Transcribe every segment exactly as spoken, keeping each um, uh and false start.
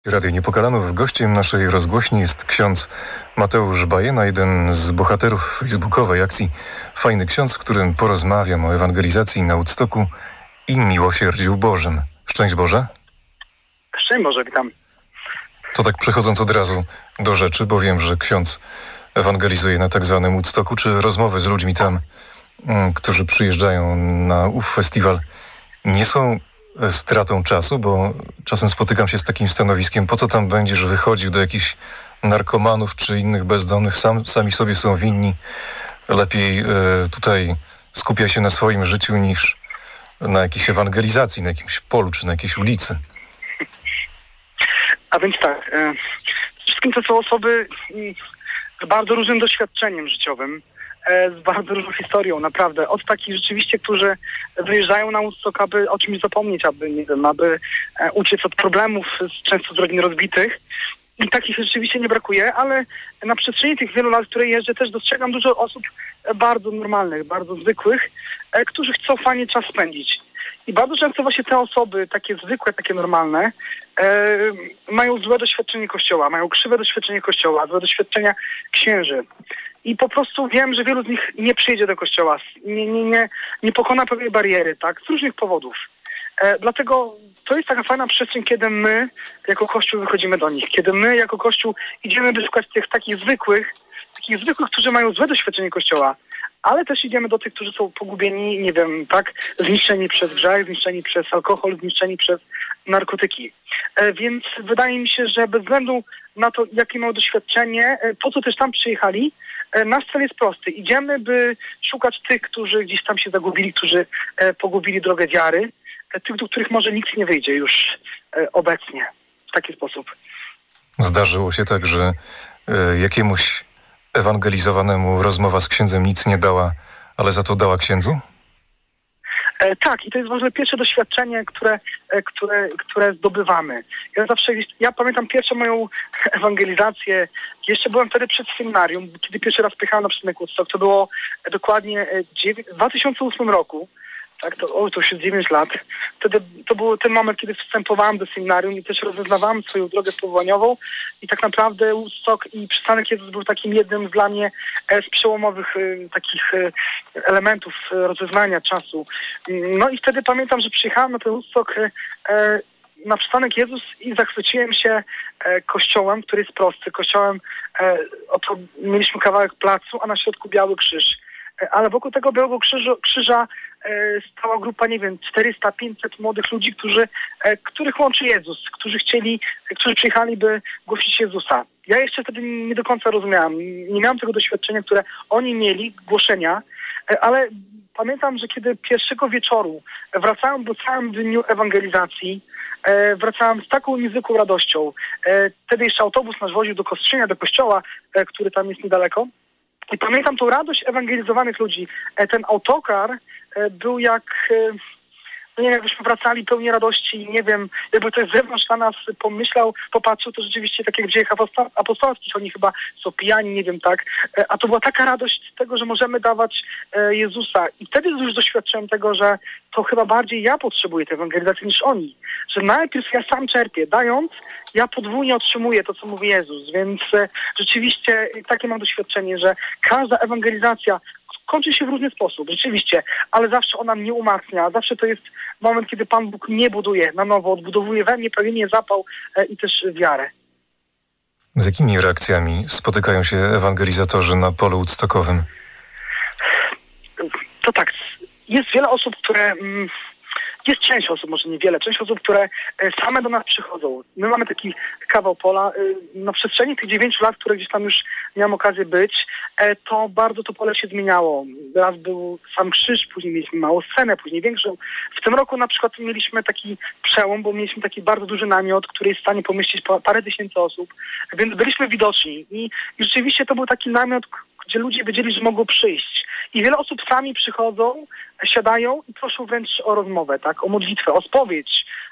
Radio Niepokalanów. Gościem naszej rozgłośni jest ksiądz Mateusz Bajena, jeden z bohaterów facebookowej akcji Fajny Ksiądz, z którym porozmawiam o ewangelizacji na Woodstocku i miłosierdziu Bożym. Szczęść Boże. Szczęść Boże, witam. To tak przechodząc od razu do rzeczy, bo wiem, że ksiądz ewangelizuje na tak zwanym Woodstocku, czy rozmowy z ludźmi tam, którzy przyjeżdżają na ów festiwal, nie są stratą czasu, bo czasem spotykam się z takim stanowiskiem, po co tam będziesz wychodził do jakichś narkomanów czy innych bezdomnych, Sam, sami sobie są winni, lepiej e, tutaj skupia się na swoim życiu niż na jakiejś ewangelizacji, na jakimś polu czy na jakiejś ulicy. A więc tak, e, wszystkim to są osoby z bardzo różnym doświadczeniem życiowym, z bardzo różną historią, naprawdę. Od takich rzeczywiście, którzy wyjeżdżają na Woodstock, aby o czymś zapomnieć, aby, nie wiem, aby uciec od problemów, często z rodzin rozbitych. I takich rzeczywiście nie brakuje, ale na przestrzeni tych wielu lat, które jeżdżę, też dostrzegam dużo osób bardzo normalnych, bardzo zwykłych, którzy chcą fajnie czas spędzić. I bardzo często właśnie te osoby, takie zwykłe, takie normalne, e, mają złe doświadczenie Kościoła, mają krzywe doświadczenie Kościoła, złe doświadczenia księży. I po prostu wiem, że wielu z nich nie przyjdzie do Kościoła, nie, nie, nie, nie pokona pewnej bariery, tak, z różnych powodów. E, dlatego to jest taka fajna przestrzeń, kiedy my jako Kościół wychodzimy do nich, kiedy my jako Kościół idziemy by szukać tych takich zwykłych, takich zwykłych, którzy mają złe doświadczenie Kościoła, ale też idziemy do tych, którzy są pogubieni, nie wiem, tak, zniszczeni przez grzech, zniszczeni przez alkohol, zniszczeni przez narkotyki. E, więc wydaje mi się, że bez względu na to, jakie mają doświadczenie, e, po co też tam przyjechali, e, nasz cel jest prosty. Idziemy, by szukać tych, którzy gdzieś tam się zagubili, którzy e, pogubili drogę wiary, e, tych, do których może nikt nie wyjdzie już e, obecnie w taki sposób. Zdarzyło się tak, że e, jakiemuś ewangelizowanemu rozmowa z księdzem nic nie dała, ale za to dała księdzu? E, tak, i to jest w ogóle pierwsze doświadczenie, które, e, które, które zdobywamy. Ja zawsze, ja pamiętam pierwszą moją ewangelizację, jeszcze byłem wtedy przed seminarium, kiedy pierwszy raz pojechałem na przystanek Woodstock, to było dokładnie w dwa tysiące ósmym roku. Tak, to, o, to już jest dziewięć lat. Wtedy to był ten moment, kiedy wstępowałem do seminarium i też rozeznawałem swoją drogę powołaniową i tak naprawdę Woodstock i przystanek Jezus był takim jednym dla mnie e, z przełomowych e, takich e, elementów e, rozeznania czasu. No i wtedy pamiętam, że przyjechałem na ten Woodstock e, e, na przystanek Jezus i zachwyciłem się e, kościołem, który jest prosty. Kościołem, e, oto mieliśmy kawałek placu, a na środku biały krzyż. Ale wokół tego Białego Krzyża, krzyża e, stała grupa, nie wiem, czterysta pięćset młodych ludzi, którzy, e, których łączy Jezus, którzy chcieli, e, którzy przyjechali, by głosić Jezusa. Ja jeszcze wtedy nie do końca rozumiałem, nie miałem tego doświadczenia, które oni mieli, głoszenia, e, ale pamiętam, że kiedy pierwszego wieczoru wracałem po całym dniu ewangelizacji, e, wracałem z taką niezwykłą radością. E, wtedy jeszcze autobus nas woził do Kostrzynia, do kościoła, e, który tam jest niedaleko. I pamiętam tą radość ewangelizowanych ludzi. Ten autokar był jak, no nie wiem, jakbyśmy wracali pełni radości, nie wiem, jakby ktoś z zewnątrz na nas pomyślał, popatrzył, to rzeczywiście tak jak w dziejach apostolskich, oni chyba są pijani, nie wiem, tak. A to była taka radość z tego, że możemy dawać Jezusa. I wtedy już doświadczyłem tego, że to chyba bardziej ja potrzebuję tej ewangelizacji niż oni. Że najpierw ja sam czerpię, dając, ja podwójnie otrzymuję to, co mówi Jezus. Więc e, rzeczywiście takie mam doświadczenie, że każda ewangelizacja kończy się w różny sposób, rzeczywiście, ale zawsze ona mnie umacnia. Zawsze to jest moment, kiedy Pan Bóg mnie buduje na nowo, odbudowuje we mnie pragnienie, zapał e, i też wiarę. Z jakimi reakcjami spotykają się ewangelizatorzy na polu woodstockowym? To tak, jest wiele osób, które... Mm, Jest część osób, może niewiele, część osób, które same do nas przychodzą. My mamy taki kawał pola. Na przestrzeni tych dziewięciu lat, które gdzieś tam już miałem okazję być, to bardzo to pole się zmieniało. Raz był sam krzyż, później mieliśmy małą scenę, później większą. W tym roku na przykład mieliśmy taki przełom, bo mieliśmy taki bardzo duży namiot, który jest w stanie pomieścić parę tysięcy osób, więc byliśmy widoczni. I rzeczywiście to był taki namiot, gdzie ludzie wiedzieli, że mogą przyjść. I wiele osób sami przychodzą, siadają i proszą wręcz o rozmowę, tak, o modlitwę, o spowiedź.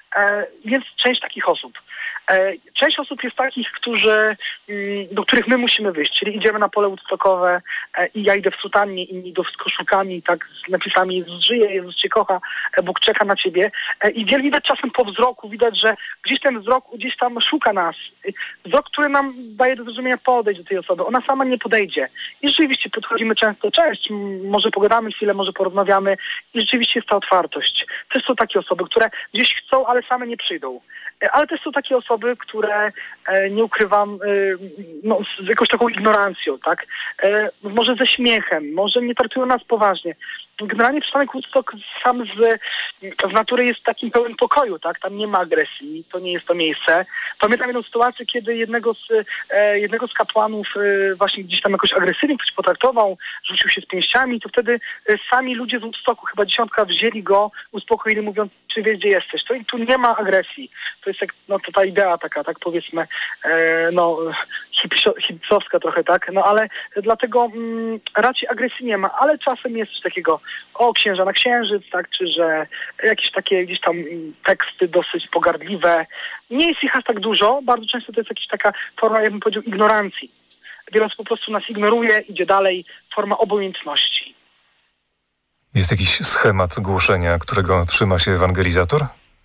E, więc część takich osób. E, część osób jest takich, którzy, mm, do których my musimy wyjść, czyli idziemy na pole woodstockowe e, i ja idę w sutannie, inni idą z koszulkami, tak, z napisami Jezus żyje, Jezus cię kocha, e, Bóg czeka na ciebie. E, I wiele widać czasem po wzroku, widać, że gdzieś ten wzrok gdzieś tam szuka nas. E, wzrok, który nam daje do zrozumienia, podejść do tej osoby. Ona sama nie podejdzie. I rzeczywiście podchodzimy często, cześć, m, może pogadamy chwilę, może porozmawiamy i rzeczywiście jest ta otwartość. Też są takie osoby, które gdzieś chcą, ale same nie przyjdą. Ale też są takie osoby, które, e, nie ukrywam, e, no, z jakąś taką ignorancją, tak? E, może ze śmiechem, może nie traktują nas poważnie. Generalnie przystanek Woodstock sam z, z natury jest takim pełen pokoju, tak? Tam nie ma agresji, to nie jest to miejsce. Pamiętam jedną sytuację, kiedy jednego z, e, jednego z kapłanów e, właśnie gdzieś tam jakoś agresywnie ktoś potraktował, rzucił się z pięściami, to wtedy e, sami ludzie z Woodstocku, chyba dziesiątka, wzięli go, uspokoili, mówiąc, czy wiesz, gdzie jesteś. To, tu nie ma agresji. To jest jak, no to ta idea taka, tak powiedzmy, e, no hipsowska trochę, tak? No ale dlatego mm, raczej agresji nie ma, ale czasem jest coś takiego, o, księża na księżyc, tak? Czy że jakieś takie gdzieś tam teksty dosyć pogardliwe. Nie jest ich aż tak dużo. Bardzo często to jest jakaś taka forma, ja bym powiedział, ignorancji. Wiele osób po prostu nas ignoruje, idzie dalej, forma obojętności. Jest jakiś schemat głoszenia, którego trzyma się ewangelizator?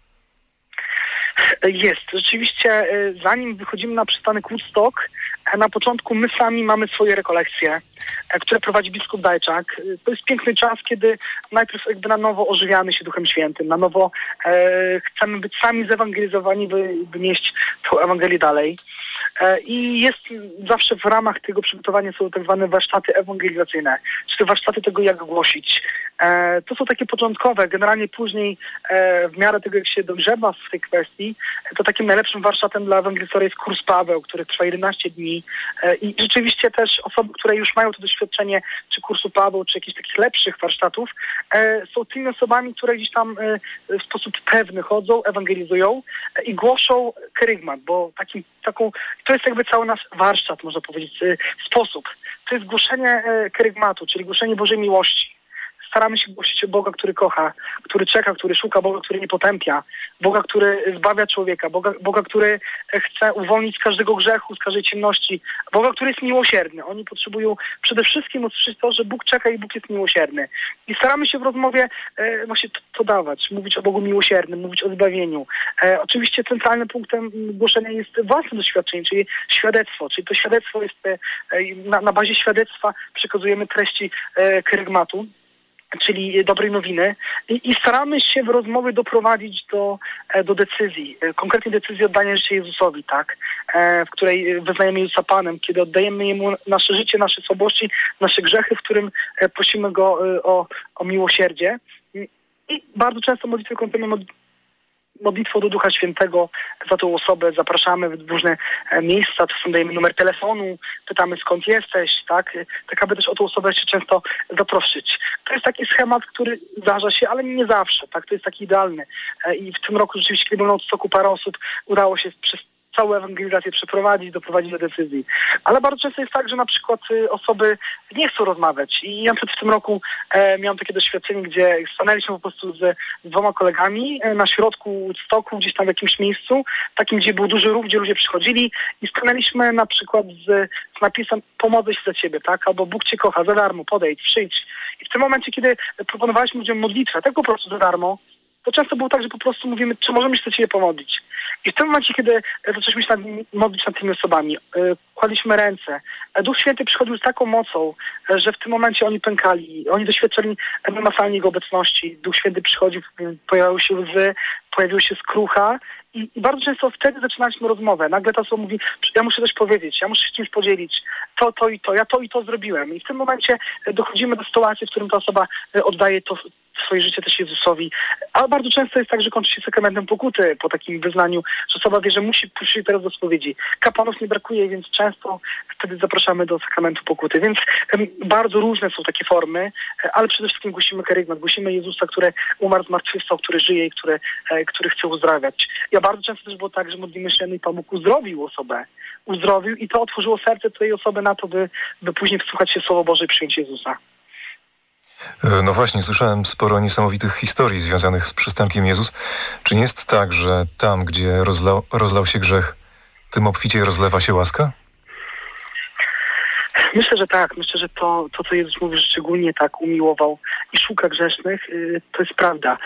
Jest. Rzeczywiście, zanim wychodzimy na przystanek Woodstock, na początku my sami mamy swoje rekolekcje, które prowadzi biskup Dajczak. To jest piękny czas, kiedy najpierw jakby na nowo ożywiamy się Duchem Świętym, na nowo e, chcemy być sami zewangelizowani, by, by nieść tą Ewangelię dalej. E, I jest zawsze w ramach tego przygotowania są tak zwane warsztaty ewangelizacyjne, czyli warsztaty tego, jak głosić. E, to są takie początkowe, generalnie później e, w miarę tego, jak się dogrzewa w tej kwestii, to takim najlepszym warsztatem dla ewangelizatora jest kurs Paweł, który trwa jedenaście dni e, i rzeczywiście też osoby, które już mają to doświadczenie, czy kursu Paweł, czy jakichś takich lepszych warsztatów, e, są tymi osobami, które gdzieś tam e, w sposób pewny chodzą, ewangelizują e, i głoszą kerygmat, bo takim, taką, to jest jakby cały nasz warsztat, można powiedzieć, e, sposób. To jest głoszenie e, kerygmatu, czyli głoszenie Bożej miłości. Staramy się głosić o Boga, który kocha, który czeka, który szuka, Boga, który nie potępia, Boga, który zbawia człowieka, Boga, Boga, który chce uwolnić z każdego grzechu, z każdej ciemności, Boga, który jest miłosierny. Oni potrzebują przede wszystkim usłyszeć to, że Bóg czeka i Bóg jest miłosierny. I staramy się w rozmowie e, właśnie to, to dawać, mówić o Bogu miłosiernym, mówić o zbawieniu. E, oczywiście centralnym punktem głoszenia jest własne doświadczenie, czyli świadectwo, czyli to świadectwo jest, e, na, na bazie świadectwa przekazujemy treści e, kerygmatu, czyli dobrej nowiny i, i staramy się w rozmowie doprowadzić do, do decyzji, konkretnie decyzji oddania życia Jezusowi, tak, w której wyznajemy Jezusa Panem, kiedy oddajemy Jemu nasze życie, nasze słabości, nasze grzechy, w którym prosimy Go o, o miłosierdzie. I bardzo często modlitwę kończymy modlitwą do Ducha Świętego za tą osobę, zapraszamy w różne miejsca, czasem dajemy numer telefonu, pytamy skąd jesteś, tak, tak aby też o tą osobę się często zaprosić. To jest taki schemat, który zdarza się, ale nie zawsze, tak, to jest taki idealny. I w tym roku rzeczywiście, kiedy było na Woodstocku parę osób, udało się przez całą ewangelizację przeprowadzić, doprowadzić do decyzji. Ale bardzo często jest tak, że na przykład osoby nie chcą rozmawiać. I ja w tym roku e, miałam takie doświadczenie, gdzie stanęliśmy po prostu z, z dwoma kolegami e, na środku Woodstocku, gdzieś tam w jakimś miejscu, takim, gdzie był duży ruch, gdzie ludzie przychodzili i stanęliśmy na przykład z, z napisem pomodlę się za ciebie, tak? Albo Bóg cię kocha, za darmo, podejdź, przyjdź. I w tym momencie, kiedy proponowaliśmy ludziom modlitwę, tak po prostu za darmo, to często było tak, że po prostu mówimy, czy możemy się za ciebie pomodlić. I w tym momencie, kiedy zaczęliśmy się nad, modlić nad tymi osobami, kładliśmy ręce, Duch Święty przychodził z taką mocą, że w tym momencie oni pękali, oni doświadczali namacalnie Jego obecności. Duch Święty przychodził, pojawiły się łzy, pojawiła się skrucha i, i bardzo często wtedy zaczynaliśmy rozmowę. Nagle ta osoba mówi, ja muszę coś powiedzieć, ja muszę się czymś podzielić, to, to i to, ja to i to zrobiłem. I w tym momencie dochodzimy do sytuacji, w którym ta osoba oddaje to swoje życie też Jezusowi. Ale bardzo często jest tak, że kończy się sakramentem pokuty po takim wyznaniu, że osoba wie, że musi pójść teraz do spowiedzi. Kapłanów nie brakuje, więc często wtedy zapraszamy do sakramentu pokuty. Więc um, bardzo różne są takie formy, ale przede wszystkim głosimy kerygmat, głosimy Jezusa, który umarł, zmartwychwstał, który żyje i który, e, który chce uzdrawiać. Ja bardzo często też było tak, że modlimy się i Pan Bóg uzdrowił osobę. Uzdrowił i to otworzyło serce tej osoby na to, by, by później wsłuchać się w Słowo Boże i przyjąć Jezusa. No właśnie, słyszałem sporo niesamowitych historii związanych z przystankiem Jezus. Czy nie jest tak, że tam, gdzie rozlał, rozlał się grzech, tym obficiej rozlewa się łaska? Myślę, że tak. Myślę, że to, to co Jezus mówi, że szczególnie tak umiłował i szuka grzesznych, to jest prawda.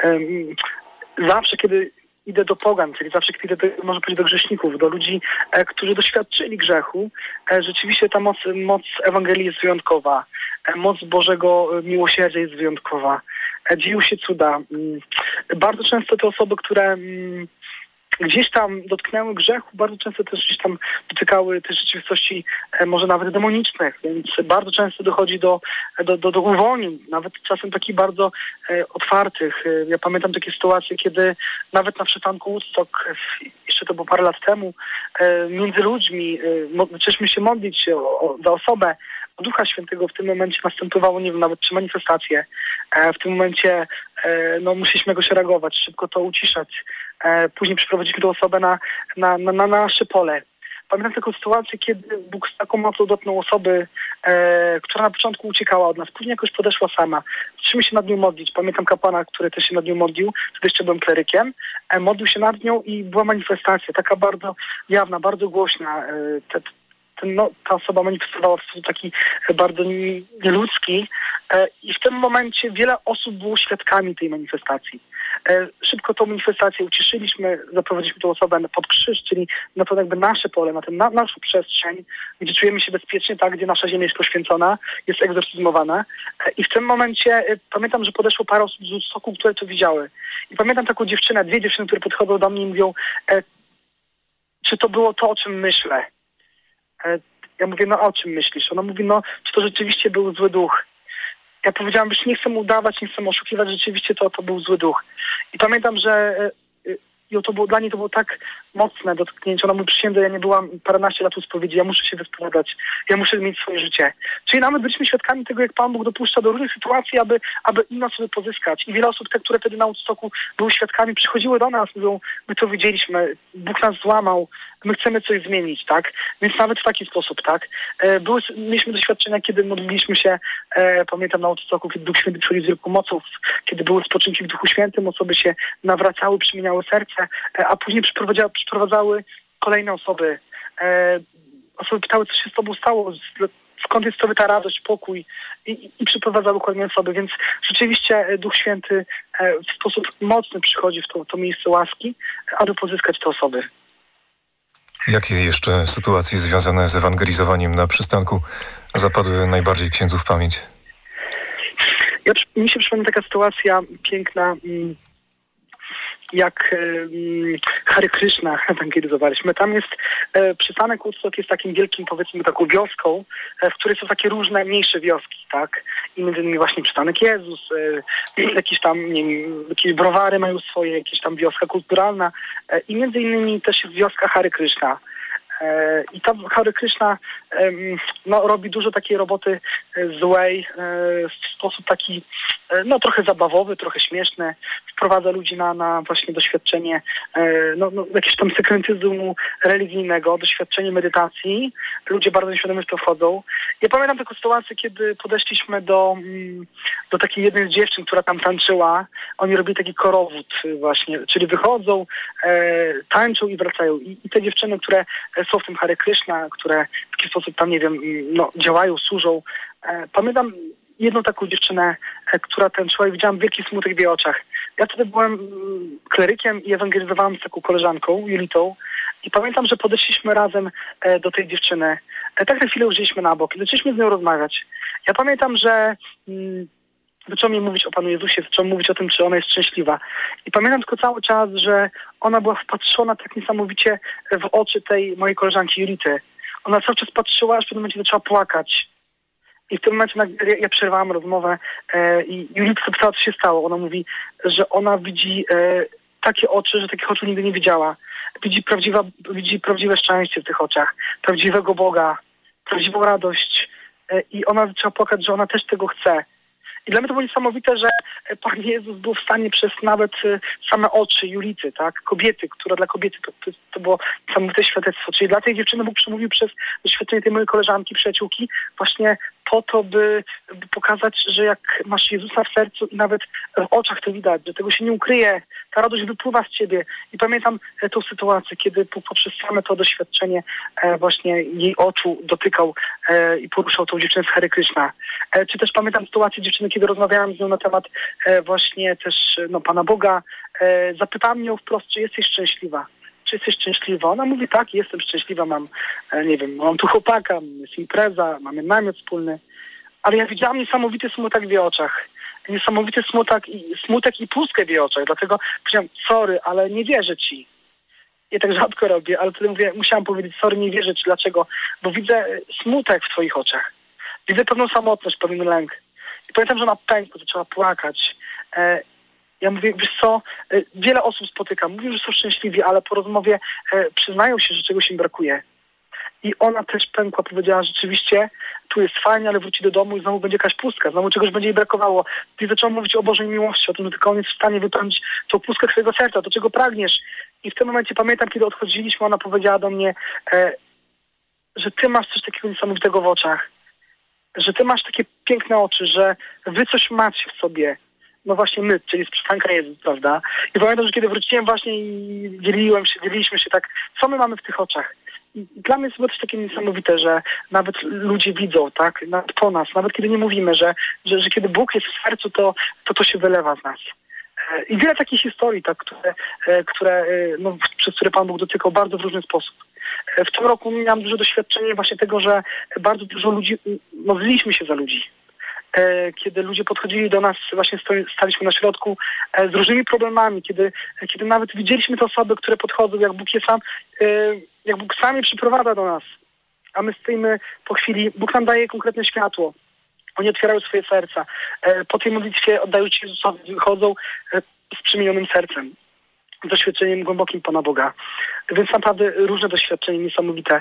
Zawsze, kiedy idę do pogan, czyli zawsze, kiedy idę, do, można powiedzieć, do grzeszników, do ludzi, e, którzy doświadczyli grzechu, e, rzeczywiście ta moc, moc Ewangelii jest wyjątkowa. E, moc Bożego miłosierdzia jest wyjątkowa. E, dzieją się cuda. Mm, bardzo często te osoby, które mm, gdzieś tam dotknęły grzechu, bardzo często też gdzieś tam dotykały też rzeczywistości e, może nawet demonicznych, więc bardzo często dochodzi do, do, do, do uwolnień, nawet czasem takich bardzo e, otwartych. E, ja pamiętam takie sytuacje, kiedy nawet na przystanku Woodstock, e, jeszcze to było parę lat temu, e, między ludźmi e, zaczęliśmy się modlić o, o, za osobę, o Ducha Świętego. W tym momencie następowało, nie wiem, nawet trzy manifestacje. E, w tym momencie e, no, musieliśmy jakoś reagować, szybko to uciszać. E, później przeprowadziliśmy tę osobę na, na, na, na nasze pole. Pamiętam taką sytuację, kiedy Bóg z taką mocą dotknął osoby, e, która na początku uciekała od nas. Później jakoś podeszła sama. Zaczęliśmy się nad nią modlić. Pamiętam kapłana, który też się nad nią modlił. Wtedy jeszcze byłem klerykiem. E, modlił się nad nią i była manifestacja. Taka bardzo jawna, bardzo głośna. E, te, ten, no, ta osoba manifestowała w sposób taki bardzo nieludzki e, i w tym momencie wiele osób było świadkami tej manifestacji. E, szybko tą manifestację uciszyliśmy, zaprowadziliśmy tę osobę pod krzyż, czyli na to jakby nasze pole, na tę na, naszą przestrzeń, gdzie czujemy się bezpiecznie, tak, gdzie nasza ziemia jest poświęcona, jest egzorcyzmowana. E, I w tym momencie e, pamiętam, że podeszło parę osób z Woodstocku, które to widziały. I pamiętam taką dziewczynę, dwie dziewczyny, które podchodzą do mnie i mówią, e, czy to było to, o czym myślę. Ja mówię, no o czym myślisz? Ona mówi, no czy to rzeczywiście był zły duch? Ja powiedziałam, że nie chcę mu udawać, nie chcę oszukiwać, rzeczywiście to, to był zły duch. I pamiętam, że i to było, dla niej to było tak mocne dotknięcie. Ona mówi, przysięgam, ja nie byłam paręnaście lat u spowiedzi, ja muszę się wyspowiadać, ja muszę mieć swoje życie. Czyli nawet byliśmy świadkami tego, jak Pan Bóg dopuszcza do różnych sytuacji, aby, aby inne osoby pozyskać. I wiele osób, te, które wtedy na Woodstocku były świadkami, przychodziły do nas, mówią, my to widzieliśmy, Bóg nas złamał, my chcemy coś zmienić, tak? Więc nawet w taki sposób, tak? Były, mieliśmy doświadczenia, kiedy modliliśmy się, e, pamiętam na Woodstocku, kiedy Duch Święty przychodził z wielką mocą, kiedy były spoczynki w Duchu Świętym, osoby się nawracały, przemieniały serce, e, a później przyprowadzały, przyprowadzały kolejne osoby. E, osoby pytały, co się z tobą stało, skąd jest tobie ta radość, pokój i, i, i przyprowadzały kolejne osoby, więc rzeczywiście Duch Święty e, w sposób mocny przychodzi w to, to miejsce łaski, aby pozyskać te osoby. Jakie jeszcze sytuacje związane z ewangelizowaniem na przystanku zapadły najbardziej księdzu w pamięć? Ja, mi się przypomina taka sytuacja piękna, jak Hare Krishna ewangelizowaliśmy. Tam jest, przystanek Woodstock jest takim wielkim, powiedzmy, taką wioską, w której są takie różne mniejsze wioski, tak? I między innymi właśnie przystanek Jezus, jakieś tam, nie wiem, jakieś browary mają swoje, jakieś tam wioska kulturalna i między innymi też jest wioska Hare Krishna. I ta Hare Krishna no, robi dużo takiej roboty złej w sposób taki no trochę zabawowy, trochę śmieszny. Wprowadza ludzi na, na właśnie doświadczenie no, no, jakiegoś tam sekrentyzmu religijnego, doświadczenie medytacji. Ludzie bardzo nieświadomie w to wchodzą. Ja pamiętam taką sytuację, kiedy podeszliśmy do, do takiej jednej z dziewczyn, która tam tańczyła. Oni robili taki korowód właśnie, czyli wychodzą, tańczą i wracają. I, i te dziewczyny, które są w tym Hare Krishna, które w taki sposób tam, nie wiem, no, działają, służą. Pamiętam jedną taką dziewczynę, która tańczyła i widziałam wielki smutek w jej oczach. Ja wtedy byłem klerykiem i ewangelizowałem z taką koleżanką, Julitą. I pamiętam, że podeszliśmy razem do tej dziewczyny. Tak na chwilę użyliśmy na bok i zaczęliśmy z nią rozmawiać. Ja pamiętam, że mm, zaczął mi mówić o Panu Jezusie, zaczął mówić o tym, czy ona jest szczęśliwa. I pamiętam tylko cały czas, że ona była wpatrzona tak niesamowicie w oczy tej mojej koleżanki Julity. Ona cały czas patrzyła, aż w pewnym momencie zaczęła płakać. I w tym momencie ja, ja przerwałam rozmowę e, i Julita zapytała, co się stało. Ona mówi, że ona widzi e, takie oczy, że takich oczu nigdy nie widziała. Widzi, prawdziwa, widzi prawdziwe szczęście w tych oczach, prawdziwego Boga, prawdziwą radość. E, I ona zaczęła płakać, że ona też tego chce. I dla mnie to było niesamowite, że Pan Jezus był w stanie przez nawet same oczy Julity, tak, kobiety, która dla kobiety to, to, to było niesamowite świadectwo. Czyli dla tej dziewczyny Bóg przemówił przez doświadczenie tej mojej koleżanki, przyjaciółki, właśnie po to, by, by pokazać, że jak masz Jezusa w sercu i nawet w oczach to widać, że tego się nie ukryje, ta radość wypływa z ciebie. I pamiętam e, tą sytuację, kiedy poprzez same to doświadczenie e, właśnie jej oczu dotykał e, i poruszał tą dziewczynę z Hare Kryszna. E, czy też pamiętam sytuację dziewczyny, kiedy rozmawiałem z nią na temat e, właśnie też no, Pana Boga. E, zapytałam ją wprost, czy jesteś szczęśliwa. Czy jesteś szczęśliwa? Ona mówi, tak, jestem szczęśliwa, mam, e, nie wiem, mam tu chłopaka, jest impreza, mamy namiot wspólny. Ale ja widziałam niesamowity smutek w jej oczach. Niesamowity smutek i, smutek i pustkę w jej oczach. Dlatego powiedziałam, sorry, ale nie wierzę ci. Ja tak rzadko robię, ale wtedy mówię, musiałam powiedzieć, sorry, nie wierzę ci. Dlaczego? Bo widzę smutek w twoich oczach. Widzę pewną samotność, pewien lęk. I pamiętam, że ona pękła, zaczęła płakać. E, ja mówię, wiesz co, e, wiele osób spotykam, mówią, że są szczęśliwi, ale po rozmowie e, przyznają się, że czegoś im brakuje. I ona też pękła, powiedziała, rzeczywiście, tu jest fajnie, ale wróci do domu i znowu będzie jakaś pustka, znowu czegoś będzie jej brakowało. I zaczęłam mówić o Bożej miłości, o tym, że tylko On jest w stanie wypełnić tą pustkę twojego serca, do czego pragniesz. I w tym momencie pamiętam, kiedy odchodziliśmy, ona powiedziała do mnie, e, że ty masz coś takiego niesamowitego w oczach, że ty masz takie piękne oczy, że wy coś macie w sobie. No właśnie my, czyli jest przystanka Jezus, prawda? I pamiętam, że kiedy wróciłem właśnie i dzieliłem się, dzieliliśmy się tak, co my mamy w tych oczach. I dla mnie jest to też takie niesamowite, że nawet ludzie widzą, tak, nawet po nas, nawet kiedy nie mówimy, że, że, że kiedy Bóg jest w sercu, to, to to się wylewa z nas. I wiele takich historii, tak, które, które, no, przez które Pan Bóg dotykał bardzo w różny sposób. W tym roku miałam duże doświadczenie właśnie tego, że bardzo dużo ludzi, modliliśmy się za ludzi. Kiedy ludzie podchodzili do nas, właśnie staliśmy na środku z różnymi problemami, kiedy, kiedy nawet widzieliśmy te osoby, które podchodzą, jak Bóg je sam, jak Bóg sam je przyprowadza do nas, a my stoimy po chwili, Bóg nam daje konkretne światło. Oni otwierają swoje serca. Po tej modlitwie oddają Ci Jezusowi, wychodzą z przemienionym sercem, z doświadczeniem głębokim Pana Boga. Więc naprawdę różne doświadczenia, niesamowite.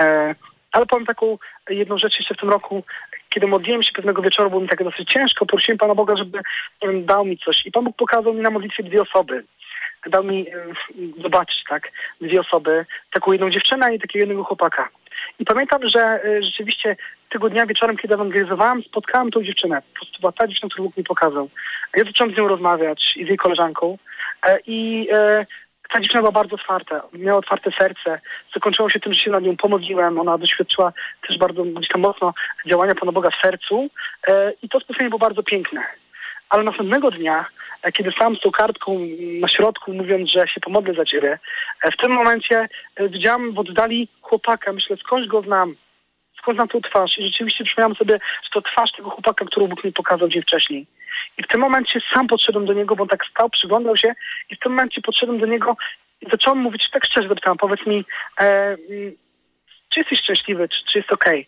Ale powiem taką jedną rzecz jeszcze w tym roku, kiedy modliłem się pewnego wieczoru, było mi tak dosyć ciężko, prosiłem Pana Boga, żeby nie wiem, dał mi coś. I Pan Bóg pokazał mi na modlitwie dwie osoby. Dał mi e, zobaczyć, tak, dwie osoby, taką jedną dziewczynę i takiego jednego chłopaka. I pamiętam, że e, rzeczywiście tego dnia wieczorem, kiedy ewangelizowałem, spotkałem tą dziewczynę. Po prostu była ta dziewczyna, którą Bóg mi pokazał. Ja zacząłem z nią rozmawiać i z jej koleżanką. E, I e, ta dziewczyna była bardzo otwarta, miała otwarte serce. Zakończyło się tym, że się nad nią pomodliłem. Ona doświadczyła też bardzo gdzieś tam mocno działania Pana Boga w sercu. E, I to spotkanie było bardzo piękne. Ale następnego dnia, kiedy stałem z tą kartką na środku, mówiąc, że się pomodlę za ciebie, w tym momencie widziałam w oddali chłopaka. Myślę, skądś go znam, skąd znam tą twarz. I rzeczywiście przypomniałam sobie, że to twarz tego chłopaka, którą Bóg mi pokazał dzień wcześniej. I w tym momencie sam podszedłem do niego, bo on tak stał, przyglądał się i w tym momencie podszedłem do niego i zacząłem mówić tak szczerze, zapytałem, powiedz mi, e, czy jesteś szczęśliwy, czy, czy jest okej?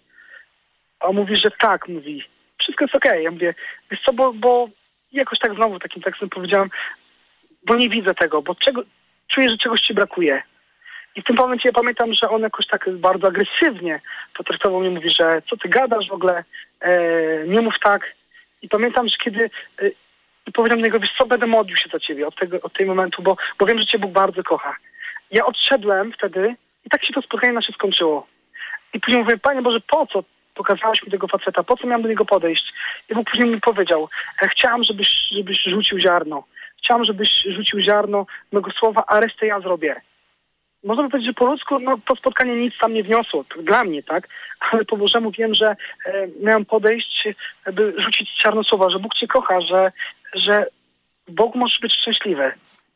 A on mówi, że tak, mówi, wszystko jest okej. Ja mówię, wiesz co, bo, bo jakoś tak znowu takim tekstem powiedziałem, bo nie widzę tego, bo czego, czuję, że czegoś ci brakuje. I w tym momencie ja pamiętam, że on jakoś tak bardzo agresywnie potraktował mnie, mówi, że co ty gadasz w ogóle, e, nie mów tak. I pamiętam, że kiedy e, i powiedziałem do niego, wiesz co, będę modlił się za ciebie od tego, od tego momentu, bo, bo wiem, że cię Bóg bardzo kocha. Ja odszedłem wtedy i tak się to spotkanie nasze skończyło. I później mówię, Panie Boże, po co pokazałeś mi tego faceta, po co miałem do niego podejść? I Bóg później mi powiedział, chciałam, żebyś, żebyś rzucił ziarno. Chciałam, żebyś rzucił ziarno mego słowa, a resztę ja zrobię. Można by powiedzieć, że po ludzku no, to spotkanie nic tam nie wniosło, dla mnie, tak? Ale po Bożemu wiem, że e, miałem podejść, by rzucić ziarno słowa, że Bóg cię kocha, że, że w Bogu możesz być szczęśliwy.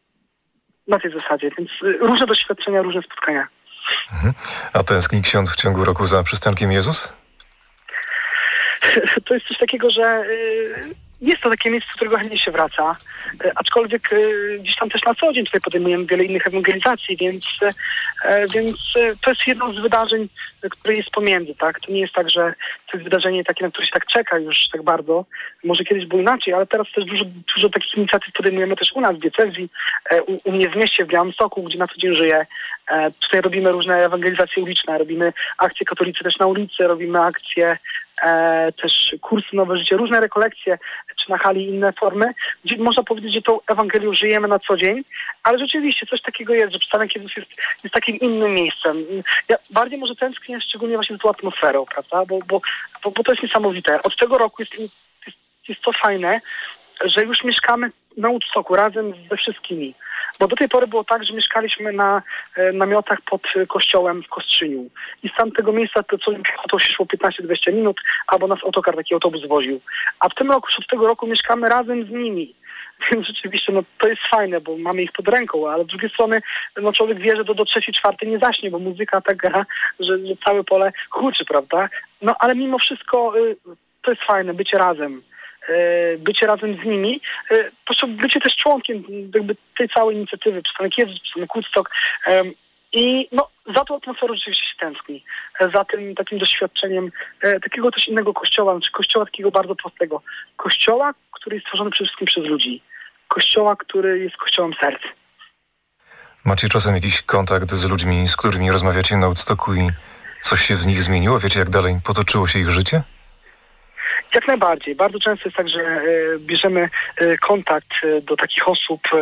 Na tej zasadzie, więc e, różne doświadczenia, różne spotkania. Mhm. A tęskni ksiądz w ciągu roku za przystankiem Jezus? To jest coś takiego, że y, jest to takie miejsce, do którego chętnie się wraca, y, aczkolwiek y, gdzieś tam też na co dzień tutaj podejmujemy wiele innych ewangelizacji, więc, y, więc y, to jest jedno z wydarzeń, y, które jest pomiędzy, tak? To nie jest tak, że to jest wydarzenie takie, na które się tak czeka już tak bardzo. Może kiedyś było inaczej, ale teraz też dużo, dużo takich inicjatyw podejmujemy też u nas w diecezji, y, u, u mnie w mieście, w Białymstoku, gdzie na co dzień żyję. E, tutaj robimy różne ewangelizacje uliczne, robimy akcje katolicy też na ulicy, robimy akcje e, też kursy Nowe Życie, różne rekolekcje, czy na hali inne formy, gdzie można powiedzieć, że tą Ewangelią żyjemy na co dzień, ale rzeczywiście coś takiego jest, że przystanek Jezus jest, jest takim innym miejscem. Ja bardziej może tęsknię szczególnie właśnie za tą atmosferą, prawda, bo, bo, bo, bo to jest niesamowite. Od tego roku jest, jest, jest to fajne, że już mieszkamy na Woodstocku razem ze wszystkimi. Bo do tej pory było tak, że mieszkaliśmy na e, namiotach pod kościołem w Kostrzyniu. I z tamtego miejsca to co to się szło piętnaście dwadzieścia minut, albo nas autokar, taki autobus woził. A w tym roku, już od tego roku mieszkamy razem z nimi. Więc rzeczywiście no, to jest fajne, bo mamy ich pod ręką, ale z drugiej strony no, człowiek wie, że do, do trzeciej, czwartej nie zaśnie, bo muzyka tak gra, że, że całe pole huczy, prawda? No ale mimo wszystko y, to jest fajne, bycie razem. Bycie razem z nimi, proszę bycie też członkiem jakby tej całej inicjatywy, Przystanek Jezus, Przystanek Woodstock i no, za tą atmosferą rzeczywiście się tęskni, za tym takim doświadczeniem takiego też innego kościoła, czy kościoła takiego bardzo prostego, kościoła, który jest stworzony przede wszystkim przez ludzi, kościoła, który jest kościołem serc. Macie czasem jakiś kontakt z ludźmi, z którymi rozmawiacie na Woodstocku i coś się w nich zmieniło? Wiecie, jak dalej potoczyło się ich życie? Jak najbardziej. Bardzo często jest tak, że e, bierzemy e, kontakt e, do takich osób e,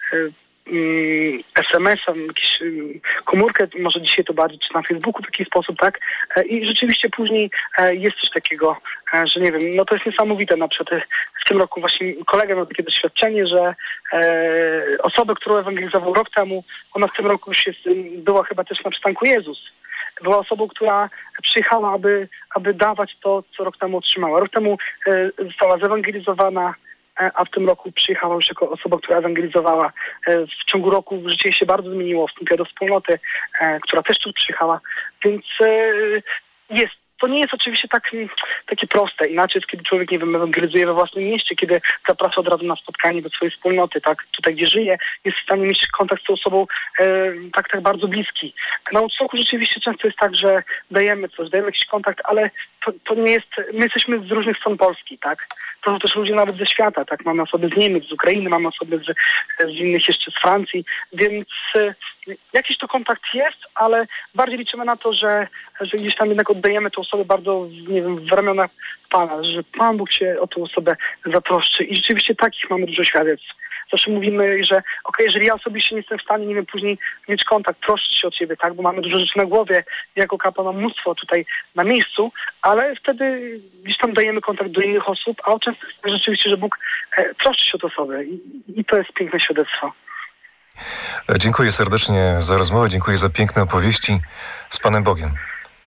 e, es em esem, jakąś e, komórkę, może dzisiaj to bardziej, czy na Facebooku w taki sposób, tak? E, I rzeczywiście później e, jest coś takiego, e, że nie wiem, no to jest niesamowite. Na przykład e, w tym roku właśnie kolega miał takie doświadczenie, że e, osobę, którą ewangelizował rok temu, ona w tym roku już jest, była chyba też na przystanku Jezus. Była osobą, która przyjechała, aby, aby dawać to, co rok temu otrzymała. Rok temu e, została zewangelizowana, e, a w tym roku przyjechała już jako osoba, która ewangelizowała. E, w ciągu roku życie się bardzo zmieniło, wstąpiła do wspólnoty, e, która też tu przyjechała. Więc e, jest. To nie jest oczywiście tak, takie proste. Inaczej jest, kiedy człowiek, nie wiem, ewangelizuje we własnym mieście, kiedy zaprasza od razu na spotkanie do swojej wspólnoty, tak, tutaj gdzie żyje, jest w stanie mieć kontakt z tą osobą e, tak, tak bardzo bliski. Na Woodstocku rzeczywiście często jest tak, że dajemy coś, dajemy jakiś kontakt, ale to, to nie jest, my jesteśmy z różnych stron Polski, tak. To są też ludzie nawet ze świata, tak. Mamy osoby z Niemiec, z Ukrainy, mamy osoby z, z innych jeszcze z Francji, więc e, jakiś to kontakt jest, ale bardziej liczymy na to, że, że gdzieś tam jednak oddajemy tę osobę bardzo, nie wiem, w ramionach Pana, że Pan Bóg się o tę osobę zatroszczy i rzeczywiście takich mamy dużo świadectw. Zawsze mówimy, że okej, okay, jeżeli ja osobiście nie jestem w stanie, nie wiem, później mieć kontakt, troszczyć się o Ciebie, tak, bo mamy dużo rzeczy na głowie, jako kapłan mam mnóstwo tutaj na miejscu, ale wtedy gdzieś tam dajemy kontakt do innych osób, a często jest rzeczywiście, że Bóg e, troszczy się o tę osobę i, i to jest piękne świadectwo. Dziękuję serdecznie za rozmowę, dziękuję za piękne opowieści. Z Panem Bogiem.